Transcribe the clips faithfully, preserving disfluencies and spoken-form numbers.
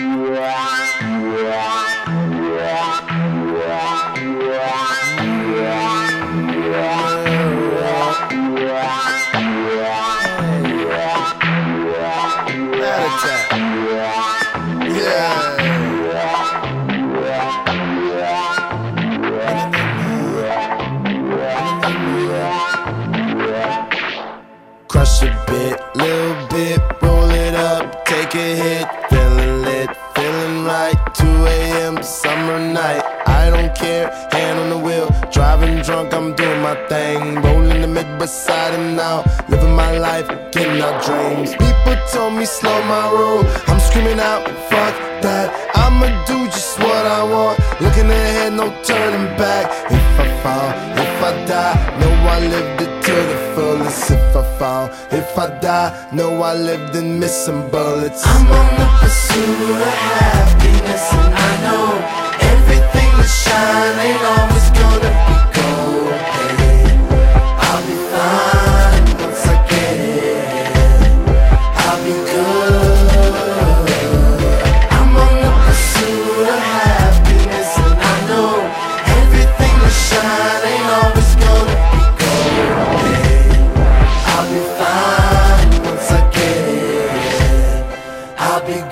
Crush a bit, little bit, roll it up, take a hit, feeling lit, feeling right, two A M summer night, I don't care, hand on the wheel, driving drunk, I'm doing my thing, rolling the mid beside and now, living my life, getting our dreams. People told me slow my roll, I'm screaming out, fuck that, I'ma do just what I want, looking ahead, no turning back. If I fall, if I die, know I lived it to the fullest. If I fall, if I die, know I lived in missing bullets. I'm on the pursuit of happiness, and I know everything that shine ain't always gonna be gold. Hey, I'll be fine once I get it. I'll be good. I'm on the pursuit of happiness, and I know everything that shine ain't always gonna be gold. Hey, I'll be fine once I get it. I'll be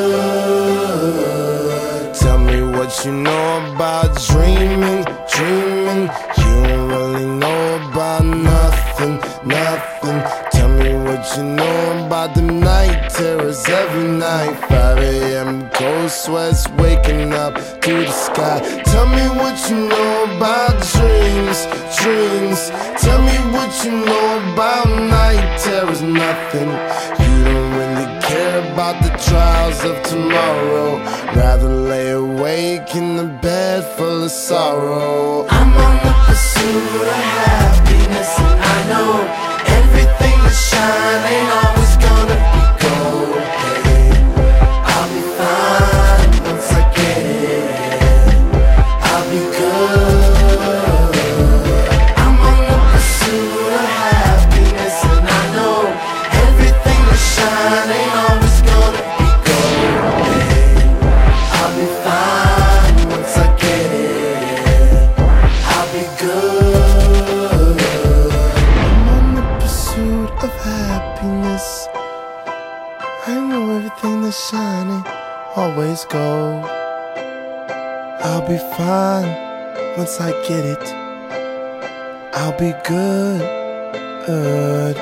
good. Tell me what you know about dreaming, dreaming. You don't really know about nothing, nothing. Tell me what you know about the night terrors every night. Five A M cold sweats waking up to the sky. Tell me what you know about dreams, dreams. Tell me what you know about night terrors, nothing. You don't really care about the trials of tomorrow. Rather lay awake in the bed full of sorrow. I'm on the pursuit of happiness, and I know everything that shine ain't always gonna be gold. Hey, I'll be fine once I get it. I'll be good. I'm on the pursuit of happiness, and I know everything that shine ain't always gonna be gold. Hey, I'll be fine once I get it. I'll be good. I'm on the pursuit of happiness. I know everything that's shining always gold. I'll be fine once I get it. I'll be good, good.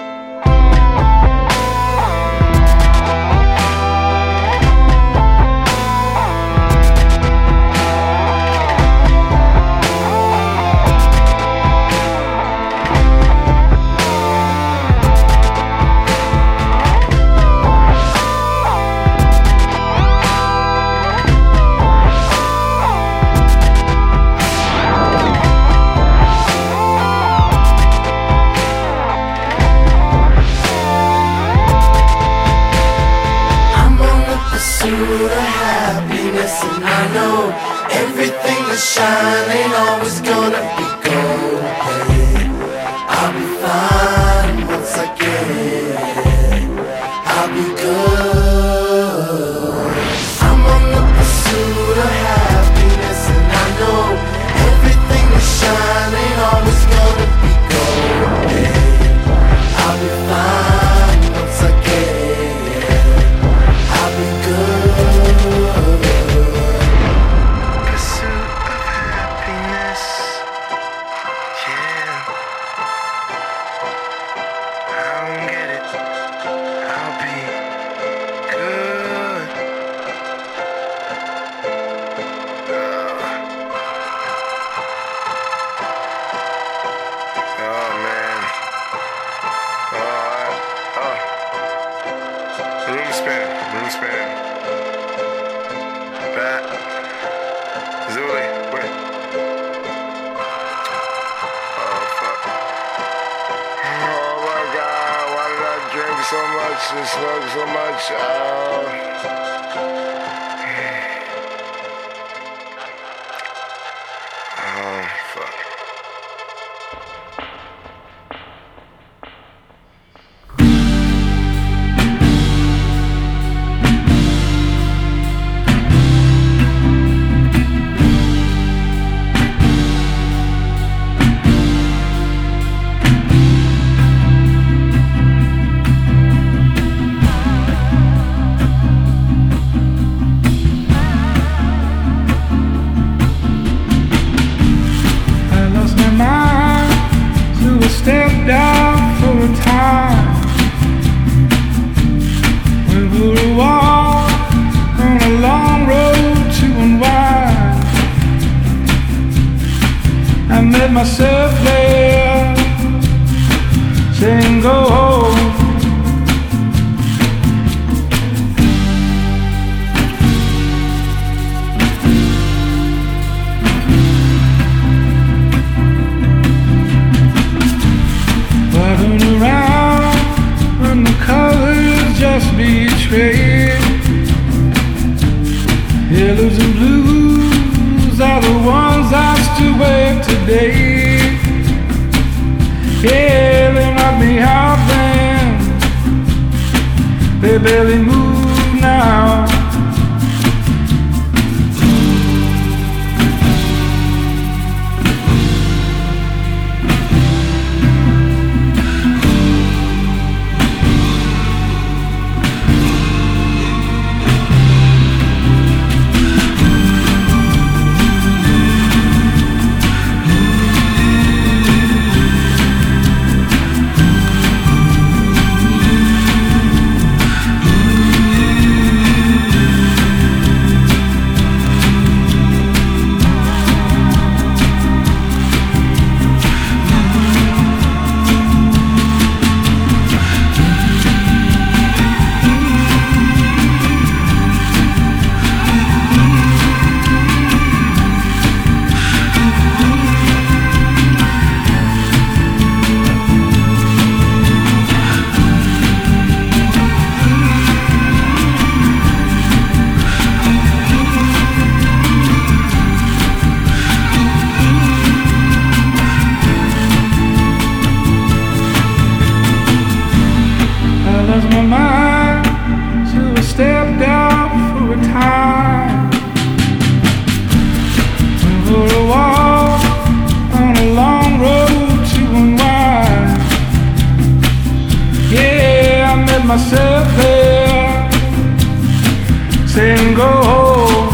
Pursuit of happiness, and I know everything that shine ain't always gonna be gold. Hey, I'll be fine once I get it. I'll be good. I'm on the pursuit of happiness, and I know everything that shine ain't always gonna be gold. Hey, I'll be fine once I get it. I'll be good. Pursuit of happiness, yeah. I don't get it. I'll be good. Oh man. Oh, oh. Room spinning. Room spinning. Pat. Zuli. Wait. Oh, fuck. Oh, my God. Why did I drink so much and smoke so much? Oh. Oh, fuck. myself there, saying go home. Driving around when the colors just betray. Yellows and blues are the ones I still wear today. Yeah, they knock me out then, they barely move now. Myself there, saying go home.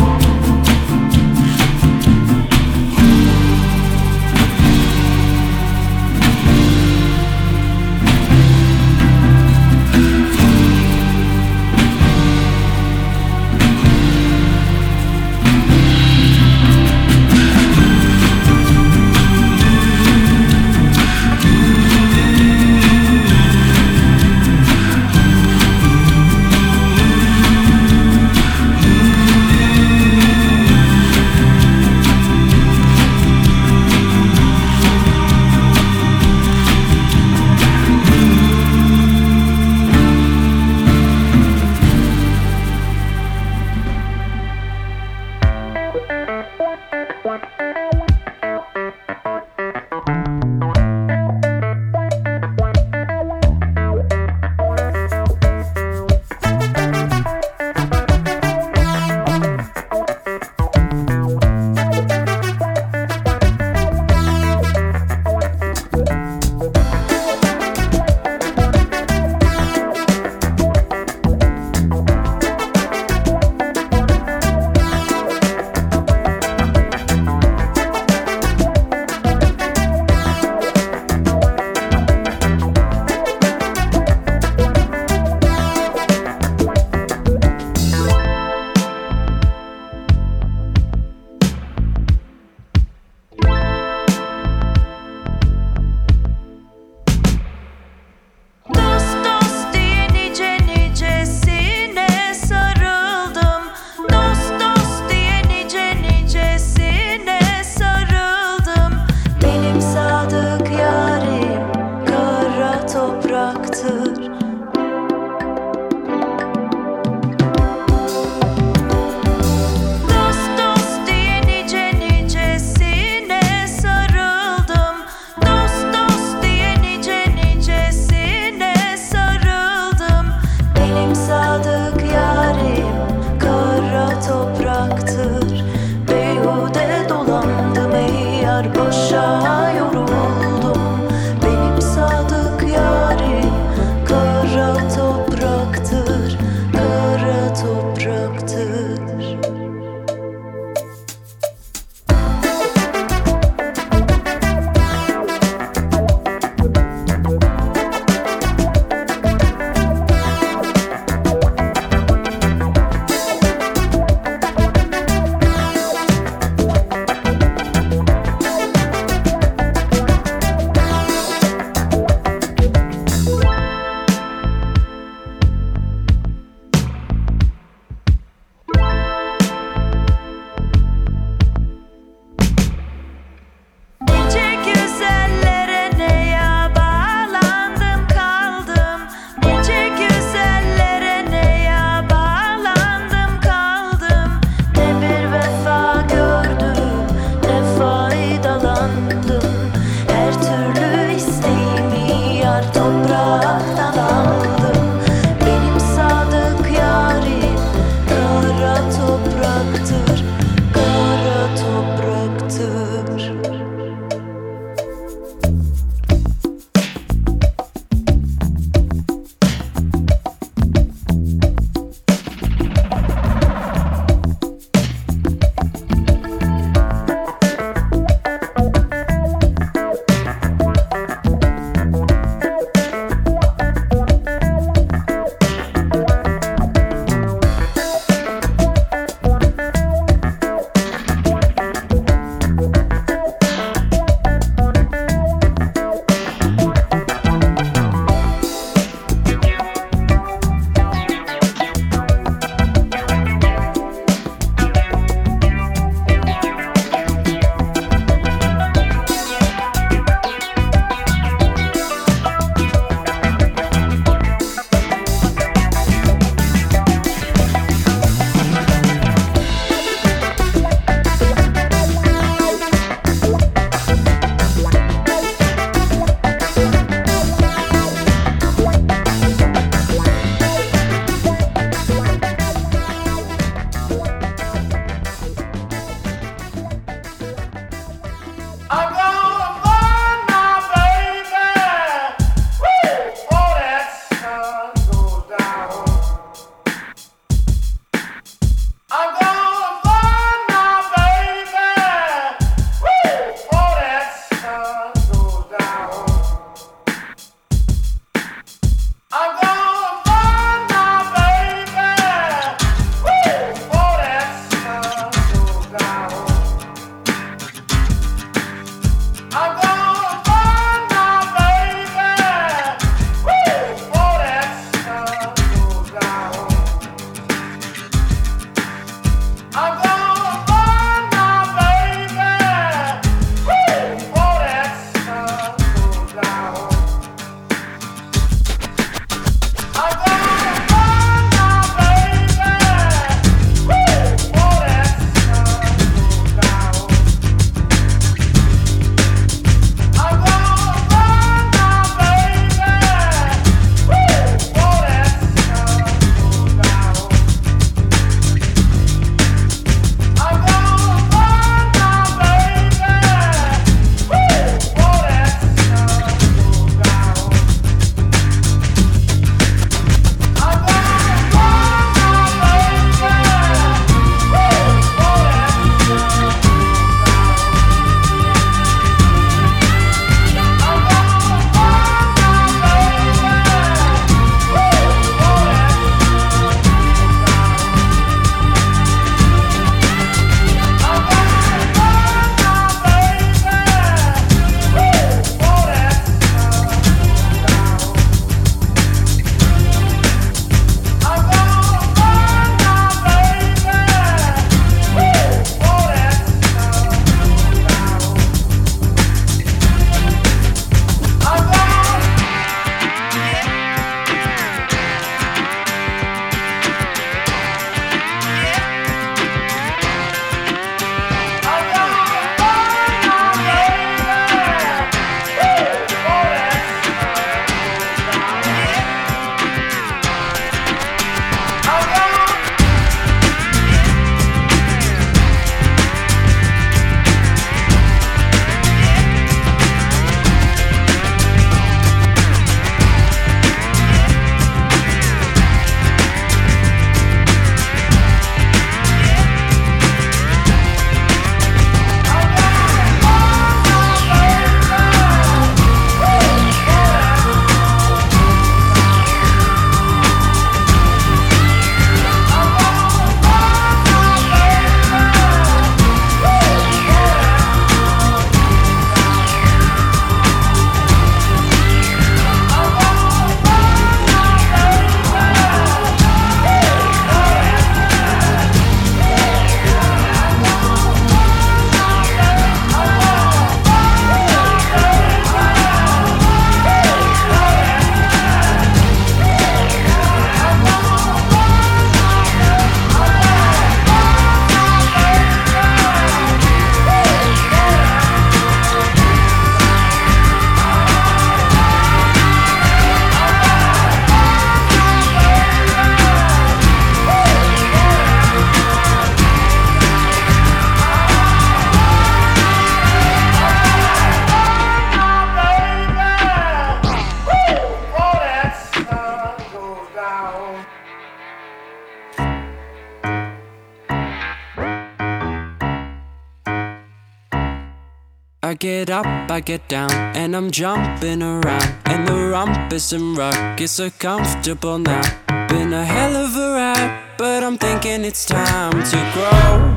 I get up, I get down, and I'm jumping around. And the rumpus and ruckus are comfortable now. Been a hell of a ride, but I'm thinking it's time to grow.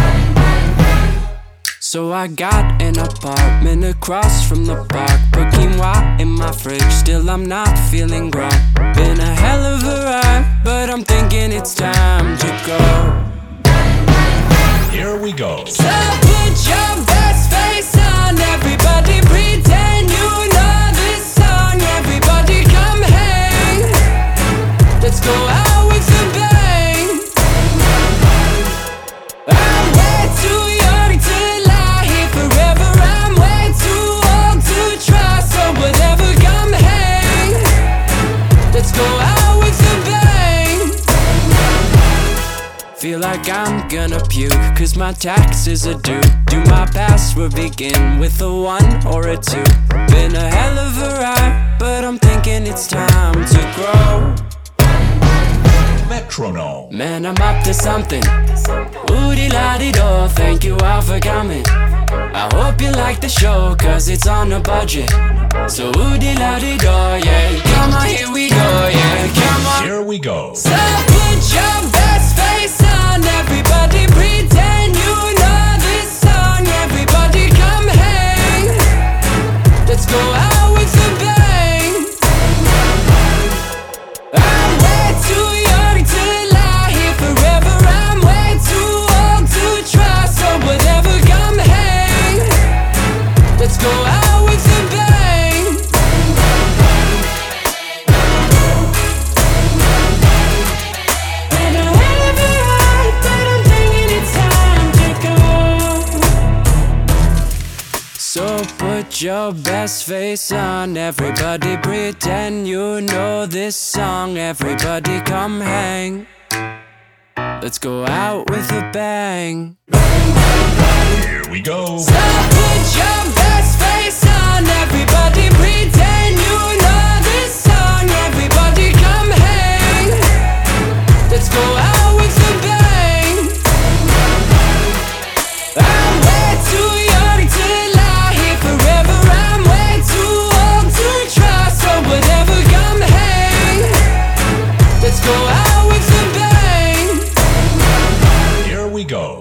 So I got an apartment across from the park. Put quinoa in my fridge, still I'm not feeling grown. Been a hell of a ride, but I'm thinking it's time to go. Here we go. So put your best face on, everybody pretend you know this song. Everybody come hang, let's go out with a bang. I'm way too young to lie here forever. I'm way too old to try, so whatever, come hang, let's go out with a bang. Feel like I'm gonna puke, cause my taxes are due. Do my password begin with a one or a two? Been a hell of a ride, but I'm thinking it's time to grow. Metronome. Man, I'm up to something. Oodie-la-dee-do, thank you all for coming. I hope you like the show, cause it's on a budget. So oodie-la-dee-do, yeah. Come on, here we go, yeah. Come on. Here we go. So put your best face on, everybody pretend you know this song. Everybody come hang, let's go out with a bang. I'm way too young to lie here forever. I'm way too old to try, so whatever, come hang, let's go out with a bang. And I have a right, but I'm thinking it's time to go. So put your best face on, everybody pretend you know this song. Everybody come hang, let's go out with a bang. Here we go. So put your best face on, everybody pretend you know this song. Everybody come hang, let's go out with a bang. I'm way too young to lie here forever. I'm way too old to try, so whatever, come hang, let's go out with a bang. Here we go.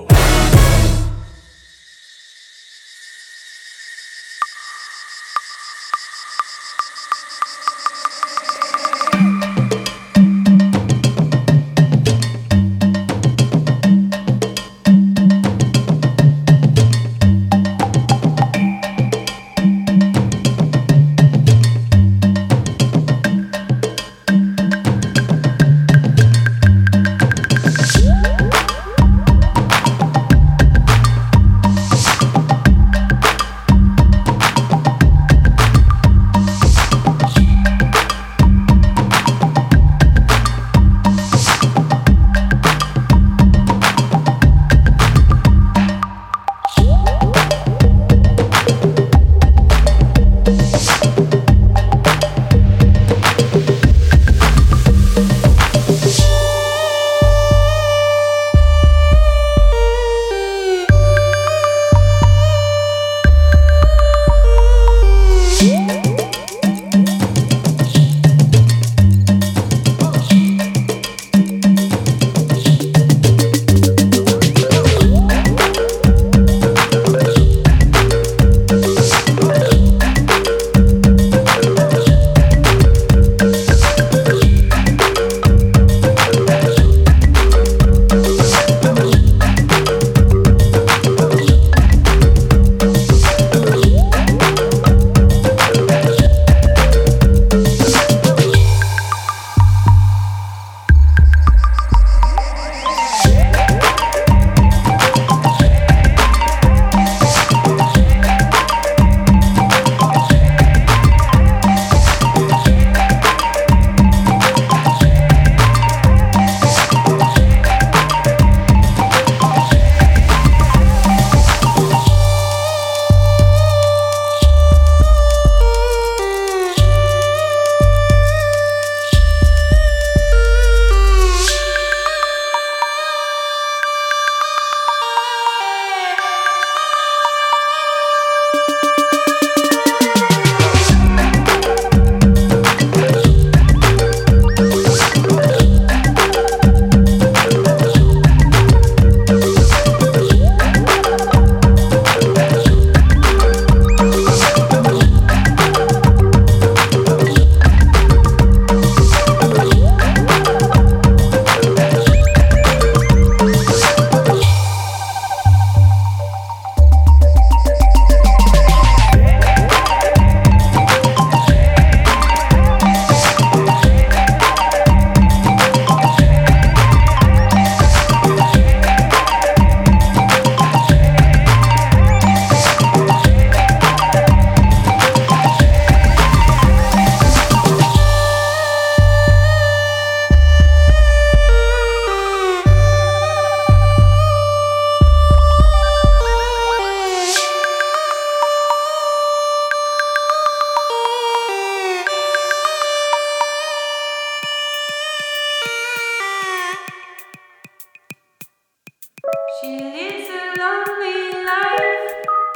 She lives a lonely life.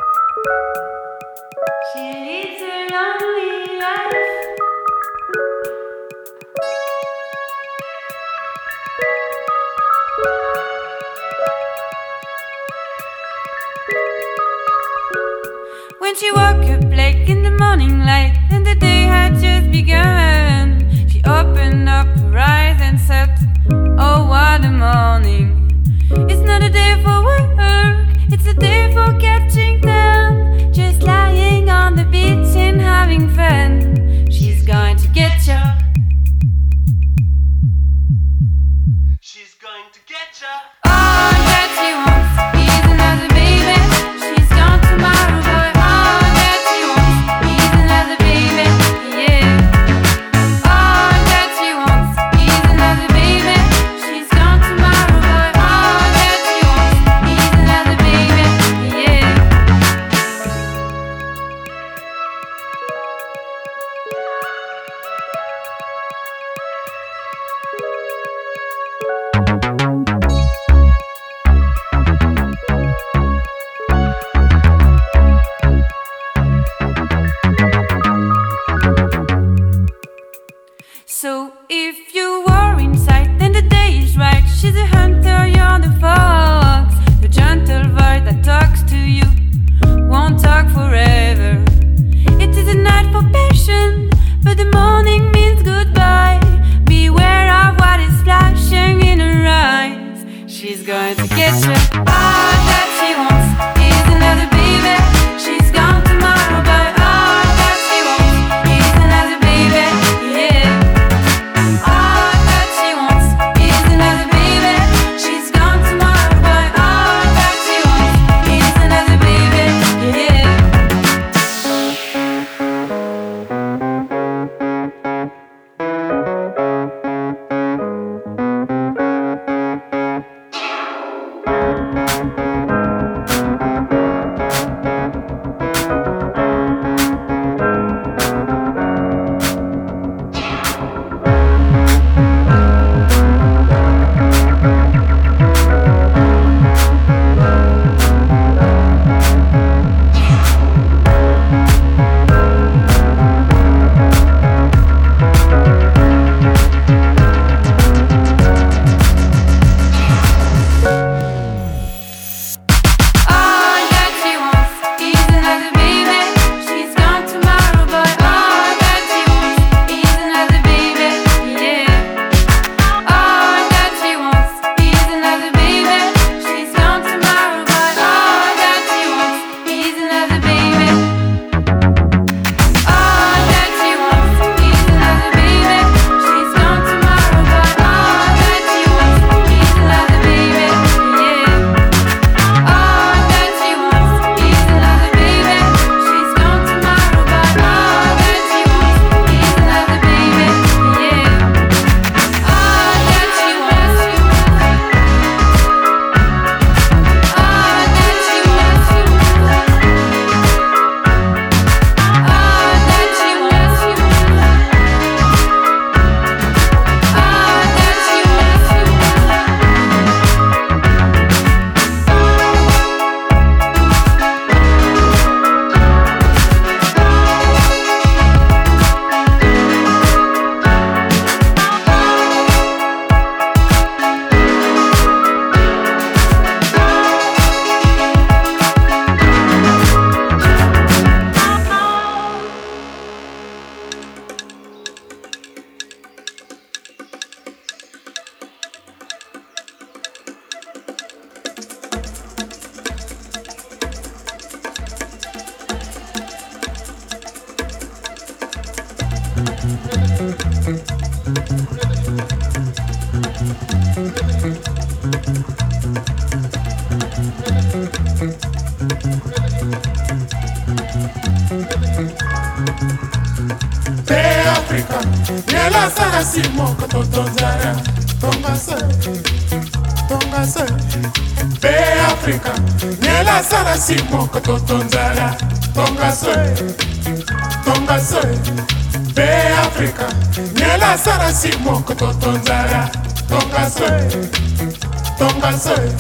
She lives a lonely life. When she woke up late in the morning light and the day had just begun, she opened up her eyes and said, oh, what a morning. It's not a day for work, it's a day for catching them, just lying on the beach and having fun. She's going to get you. She's going to get ya. All that she wants is another baby. She's gone tomorrow, but all that she wants is another baby. Yeah. All that she wants is another baby. She's gone tomorrow, but all that she wants is another baby. Yeah. So if you are inside, then the day is right. She's a hunter, you're the fox. The gentle voice that talks to you won't talk forever. It is a night for passion, but the morning means goodbye. Beware of what is flashing in her eyes. She's going to get you. All that she wants is another baby. She's gone tomorrow, but all that she wants is another baby. Yeah. All that she wants is another baby. She's gone tomorrow, but all that she wants is another baby. Yeah. All that she wants is another baby. She's gone tomorrow, but all that she wants is another baby. Yeah. All that she wants is another baby. She's gone tomorrow, but all that she wants is another baby. All that she wants is another baby. She's gone tomorrow, but all that she wants is another baby. Yeah. All that she wants is another baby. She's gone tomorrow, but all that she wants is another baby. Yeah. All that she wants. All that she wants. All that she wants. All that she Be Africa, Yela Sana Simo Kototonzara, Tonga Se, Tonga Se. Be Africa, Yela Sana Simo Kototonzara, Tonga Se, Tonga Se. Be Africa, Yela Sana Simo Kototonzara, Tonga Se, Tonga Se.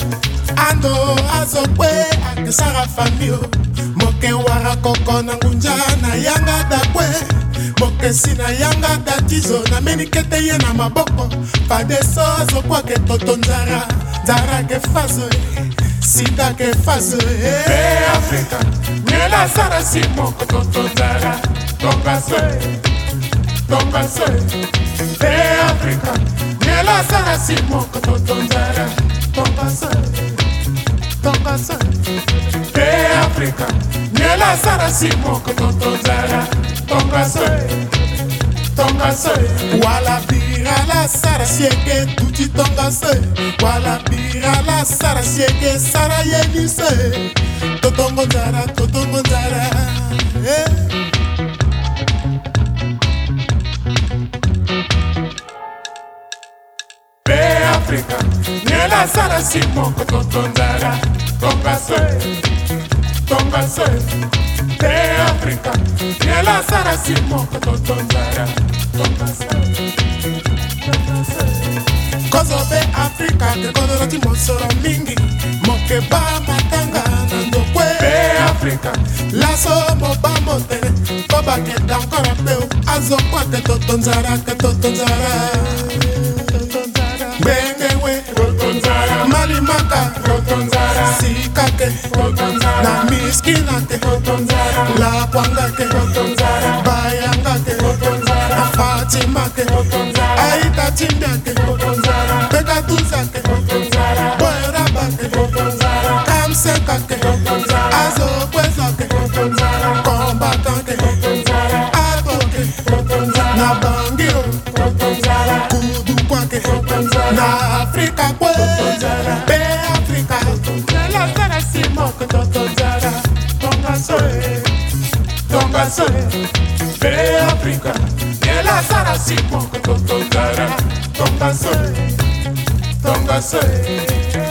ando azokwe akesara famio moke wara koko na ngunja na yanga dakwe moke sina yanga datizo na menikete ye na maboko padeso azokwa ke toto nzara nzara ke fazo sida ke fazo Be Africa Nyela sara si moko toto nzara tonga soe tonga soe Be Africa Nyela sara si moko toto nzara tonga soe tonga soe Be Africa Nyela sara si moko toto nzara tonga soe tonga soe wala bira la sara sieke tuti tonga soe wala bira la sara sieke sara yeni soe totongo nzara totongo nzara eh. Be Africa Nyela sara si moko toto nzara tonga soe tonga soe Be Africa Nyela sara si moko toto nzara tonga soe tonga soe Kozo Be Africa ke kodoro ti mosoro mingi moke ba matanga na ndokwe Be Africa laso mo ba motere koba ke dankora peo azo kwa ke toto nzara ke toto nzara toto nzara bengewe toto nzara malimaka toto nzara sikake toto nzara na miskina ke toto nzara la kwanga ke toto nzara bayanga ke toto nzara Fatima ke toto nzara aita timbia ke toto nzara beka tuza ke toto nzara boera ba ke toto nzara kamseka ke toto nzara azo kweza ke toto nzara kombata ke toto nzara atoke toto nzara na bangiro toto nzara kudu kwa ke toto nzara na Afrika kwe Be Africa Nyela sara si moko toto nzara tonga soe tonga soe Be Africa Nyela sara si moko toto nzara tonga soe tonga soe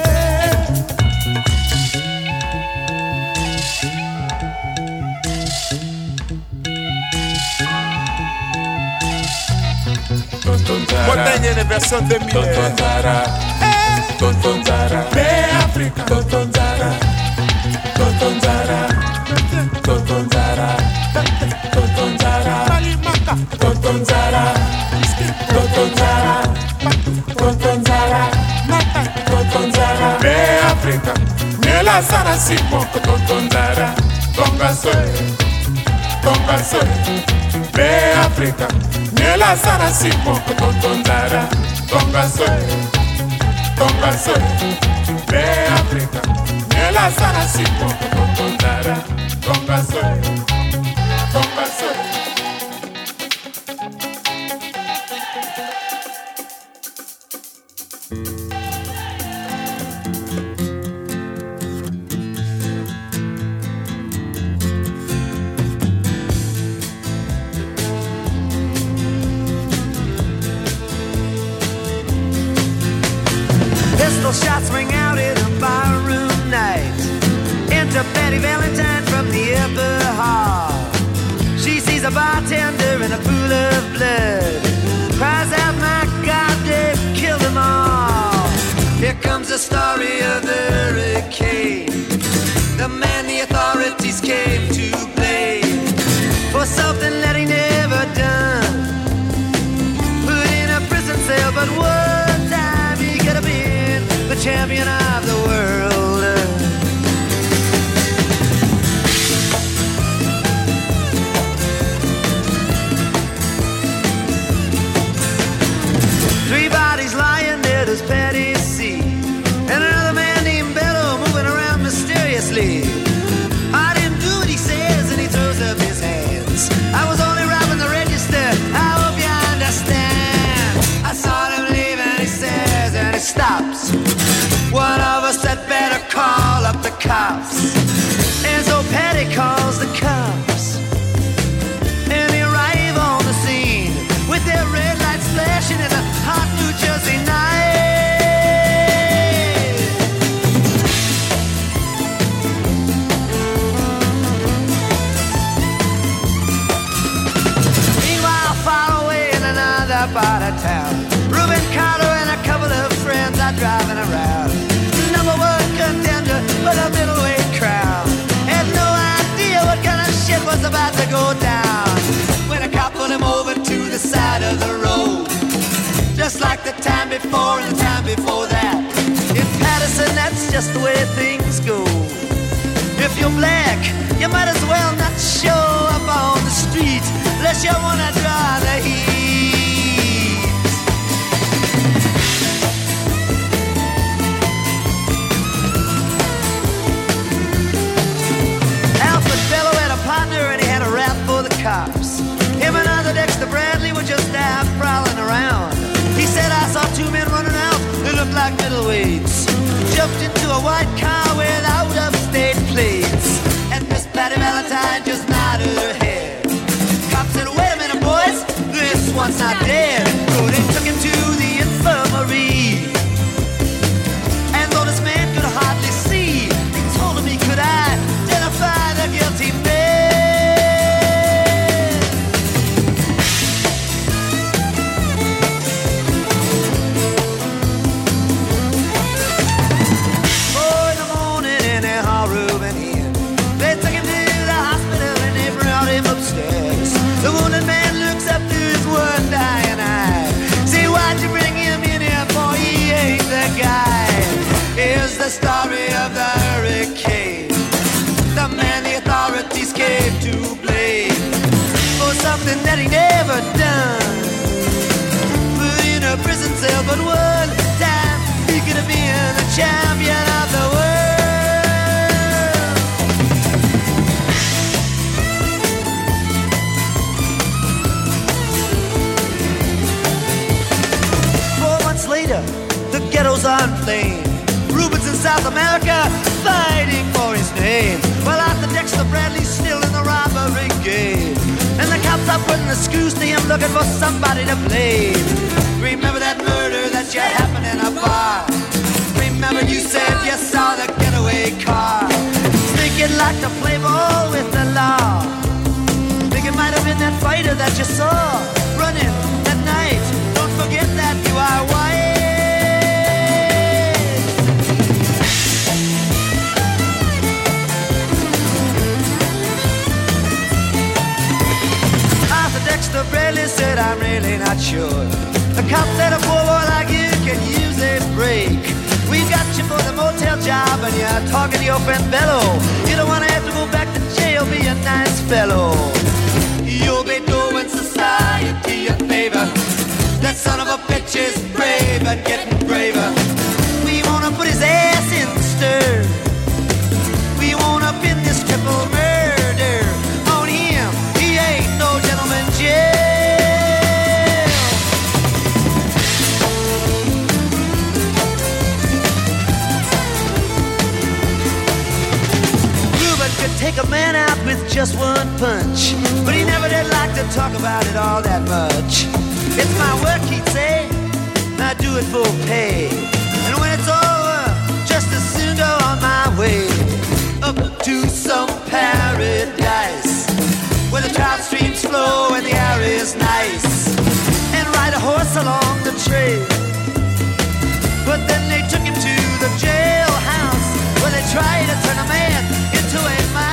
Montagne version deux mille Totonzara Totonzara Be Africa Totonzara Totonzara Totonzara Totonzara Malimaka Totonzara Totonzara Totonzara Mata Totonzara Be Africa Nyela sara si moko Totonzara tonga soe tonga soe Be Africa Nyela sara si moko toto nzara tonga soe tonga soe Be Africa Nyela sara si moko toto nzara tonga soe tonga soe Pistol shots ring out in a barroom night. Enter Betty Valentine from the upper hall. She sees a bartender in a pool of blood. Cries out, my God, they've killed them all. Here comes the story of the hurricane. The man the authorities came to blame for something that he never done. Put in a prison cell, but one time he could have been the champion of the world. Three bodies lying dead as Patty C. And another man named Bello time before and the time before that. In Patterson, that's just the way things go. If you're black, you might as well not show up on the street unless you wanna draw the heat. Alfred Bellow had a partner and he had a rap for the cops. Him and other Dexter Bradley were just out prowling around. He said, I saw two men running out, they looked like middleweights. Jumped into a white car with out-of-state plates. And Miss Patty Valentine just nodded her head. Cop said, wait a minute, boys, this one's not dead. So they took him to the infirmary. And though this man could hardly see, they told him he could identify the guilty man. The wounded man looks up to his one dying eye. Say, why'd you bring him in here for? He ain't the guy. Here's the story of the hurricane. The man the authorities came to blame for something that he never done. Put in a prison cell, but one time he could have been the champion of the world. Later, the ghettos are inflamed. Rubens in South America fighting for his name. While Arthur Dexter Bradley's still in the robbery game. And the cops are putting the screws to him looking for somebody to blame. Remember that murder that you happened in a bar. Remember you said you saw the getaway car. Think you'd like to play ball with the law. Think it might have been that fighter that you saw running that night. Don't forget that you are white. Arthur Dexter Bradley said, I'm really not sure. The cop said a poor boy like you can use a break. We got you for the motel job and you're talking to your friend Bello. You don't want to have to go back to jail, be a nice fellow. You'll be doing society a favor. That son of a bitch is brave and getting braver. We wanna put his ass in the stir. We wanna pin this triple murder on him. He ain't no gentleman jail. Ruben could take a man out with just one punch, but he never did like to talk about it all that much. It's my work, he'd say, I do it for pay. And when it's over, just as soon go on my way up to some paradise where the trout streams flow and the air is nice, and ride a horse along the trail. But then they took him to the jailhouse where they tried to turn a man into a mouse.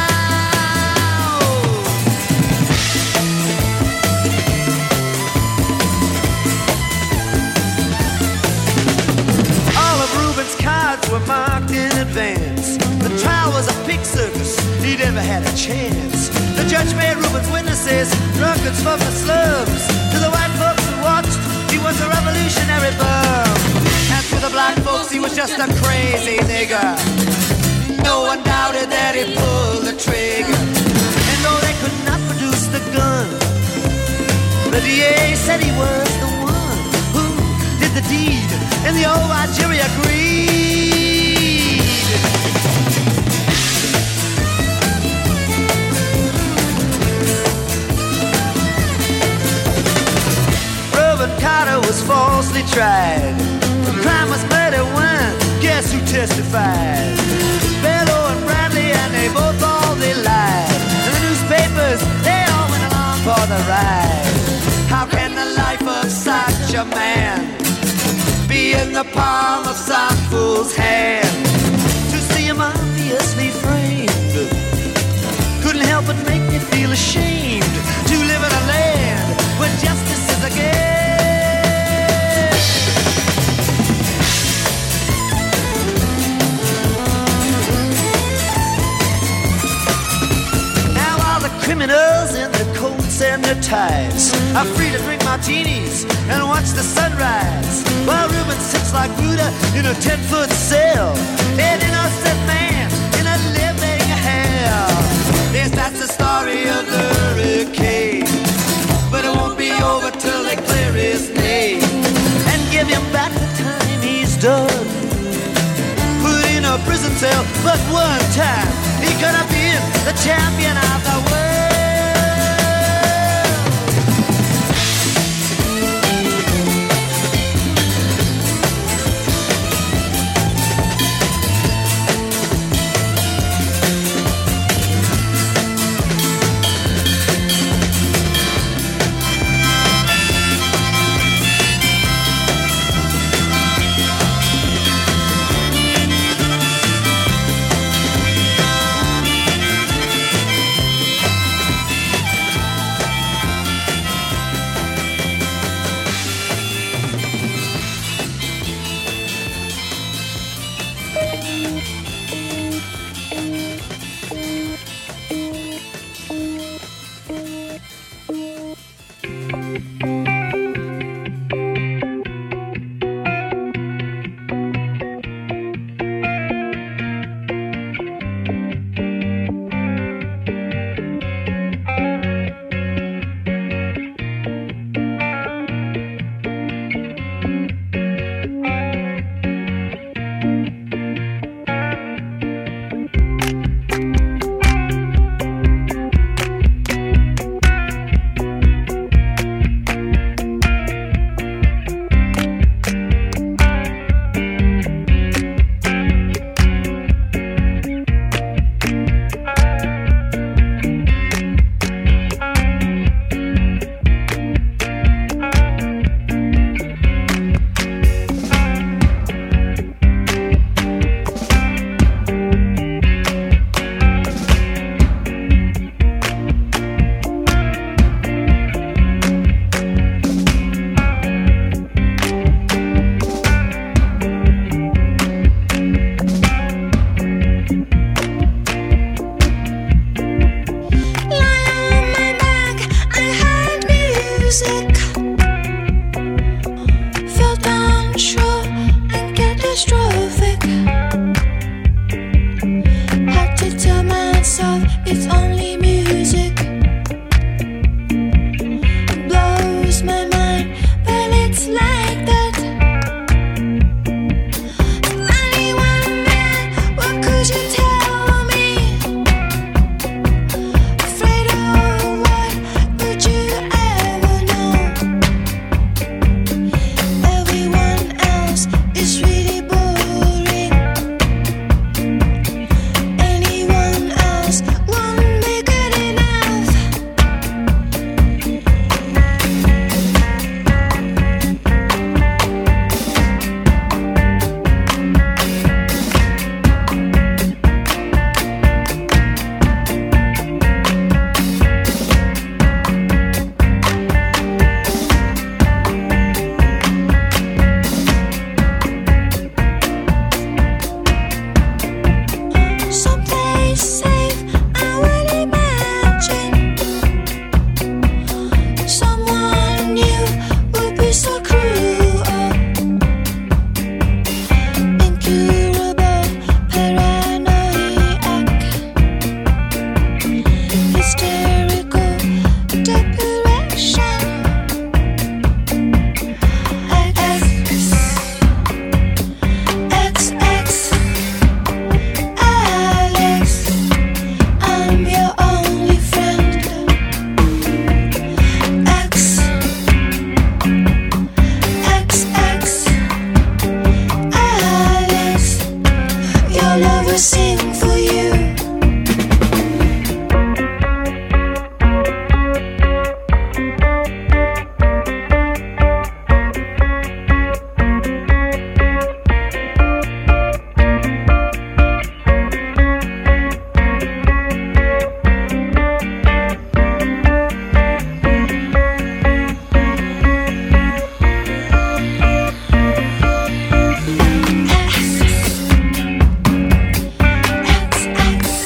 Were marked in advance. The trial was a pig circus, he never had a chance. The judge made Ruben's witnesses drunkards from the slums. To the white folks who watched, he was a revolutionary bum. And to the black folks, he was just a crazy nigger. No one doubted that he pulled the trigger. And though they could not produce the gun, the D A said he was the one who did the deed, and the old white jury agreed. Reuben Carter was falsely tried. The crime was murder one. Guess who testified? Bellow and Bradley, and they both all they lied. And the newspapers, they all went along for the ride. How can the life of such a man be in the palm of some fool's hand? To see him obviously framed couldn't help but make me feel ashamed to live in a land where justice is a game. tides. I'm free to drink martinis and watch the sunrise, while Reuben sits like Buddha in a ten-foot sail, an innocent man in a living hell. Yes, that's the story of the hurricane, but it won't be over till they clear his name and give him back the time he's done. Put in a prison cell, but one time he could have been the champion of the world. X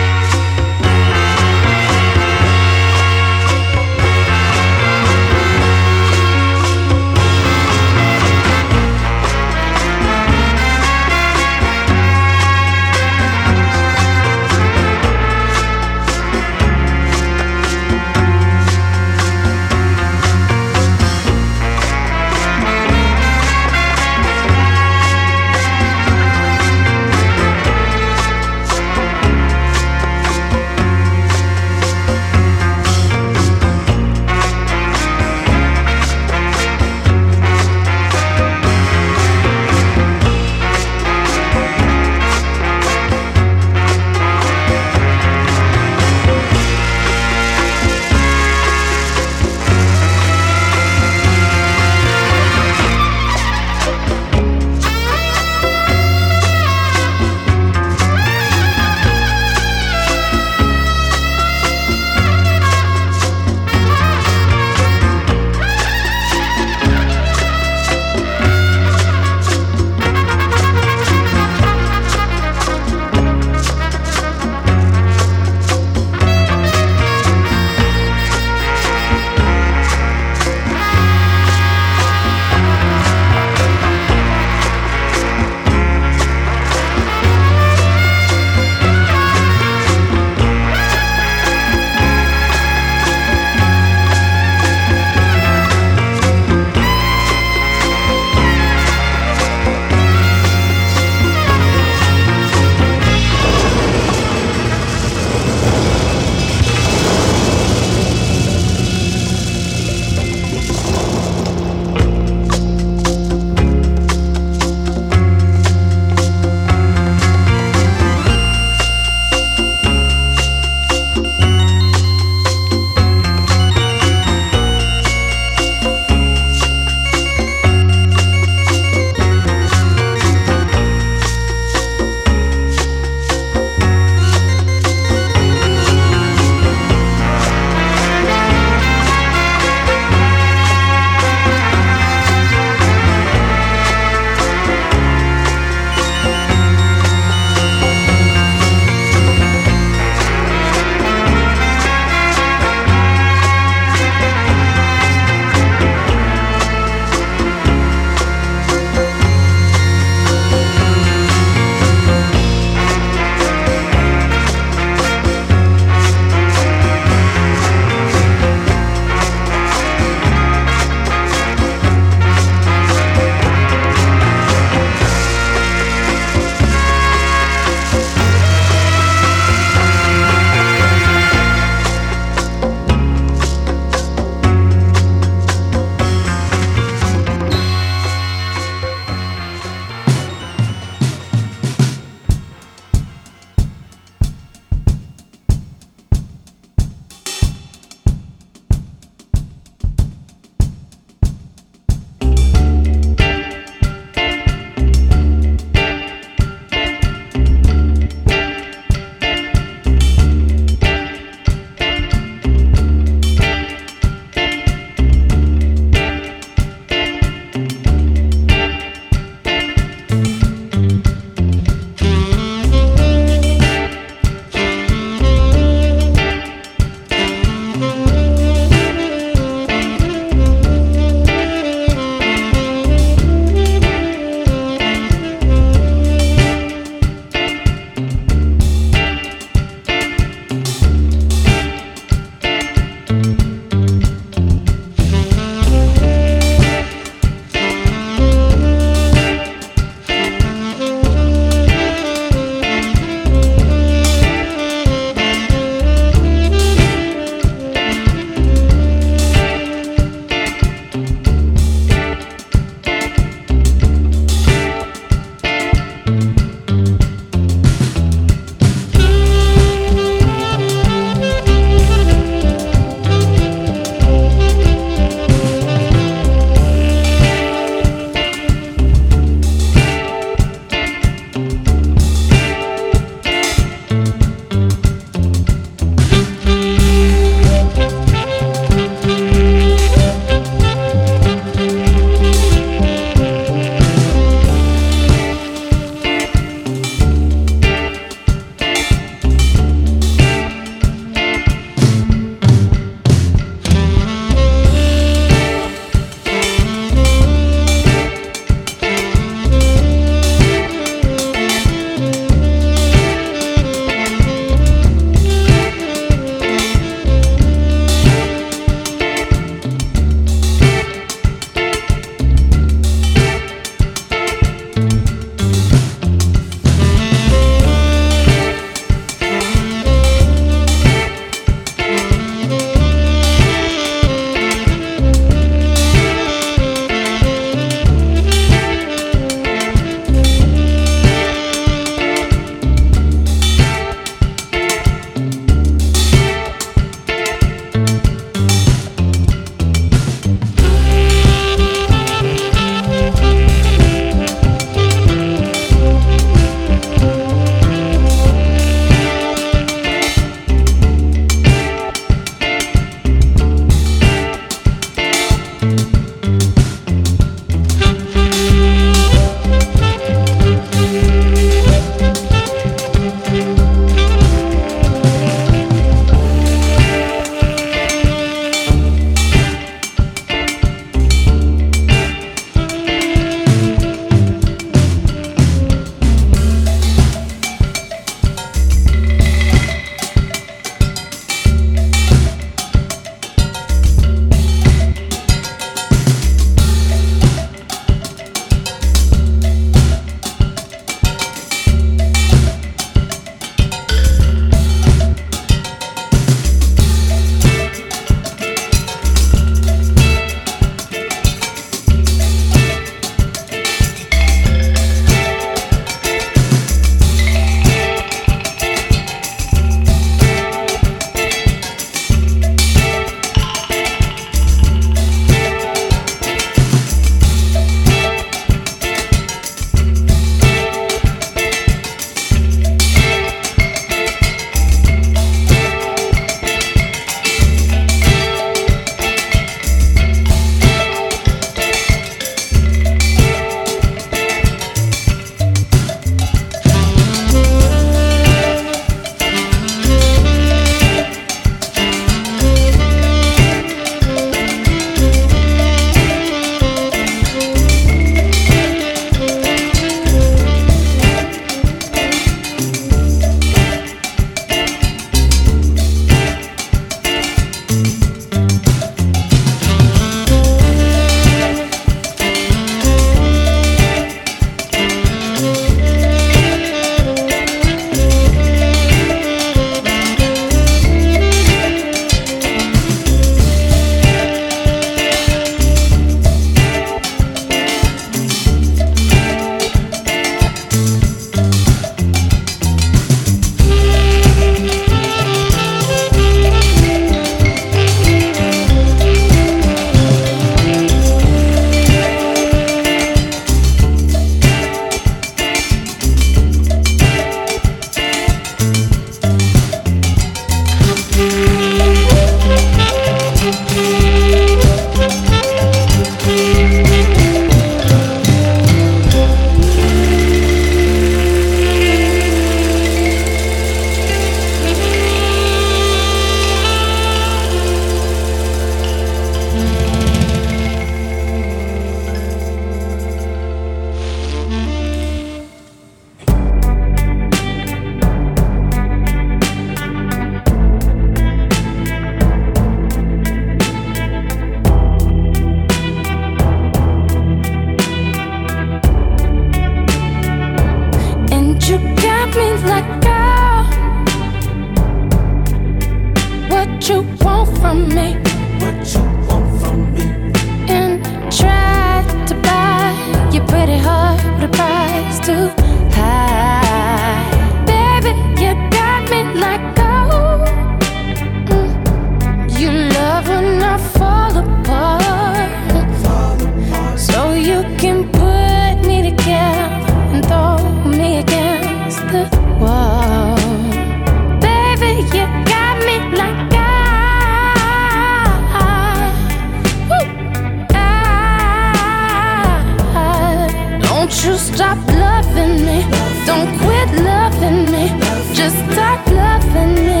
loving me.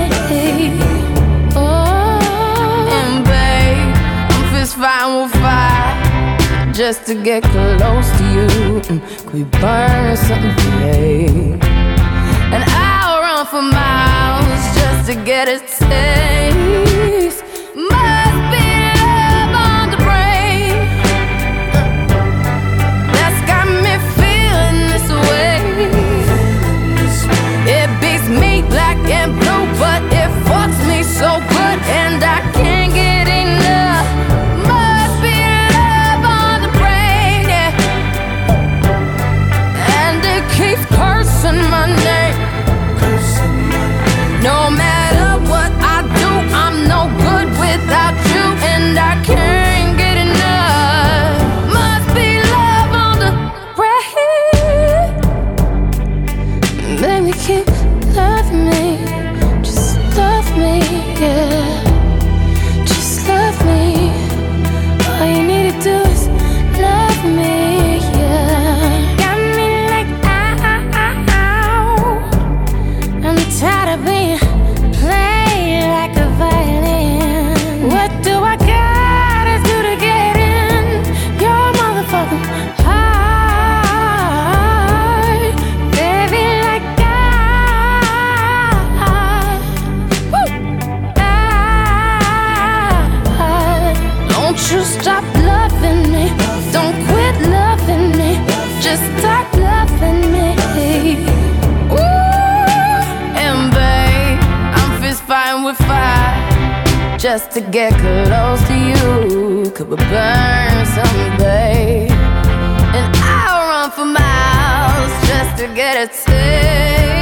Oh, and babe, I'm fist fighting with fire just to get close to you. Could we burn something today? And I'll run for miles just to get a taste. Must be love on the brain that's got me feeling this way. It beats me black and blue, but it fucks me so good, and I can't get enough. Must be love on the brain, yeah. And it keeps cursing my name. No matter what I do, I'm no good without you, and I can't get enough. Must be love on the brain. Baby, keep loving me, just love me, yeah. Just love me. All you need to do is love me, yeah. Got me like ow. I'm tired of being played like a violin. What do I gotta do to get in your motherfucking heart? Baby, like I, woo, I, don't you stop loving me. Don't quit loving me. Just stop loving me. Ooh, and babe, I'm fist fighting with fire just to get close to you. Could we burn someday? And I'll run for miles just to get a taste.